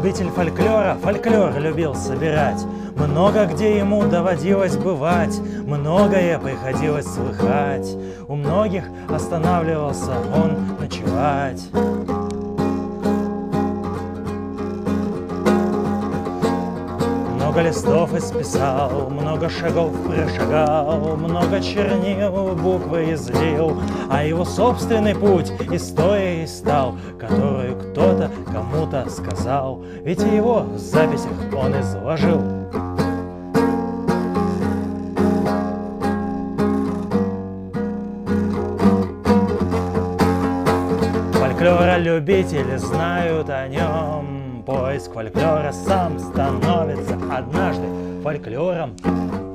любитель фольклора, фольклор любил собирать. Много где ему доводилось бывать, многое приходилось слыхать. У многих останавливался он ночевать. Много листов исписал, много шагов прошагал, много чернил буквы излил, а его собственный путь историей стал, которую кто-то кому-то сказал, ведь и его в записях он изложил. Фольклора-любители знают о нем, поиск фольклора сам становится однажды фольклором.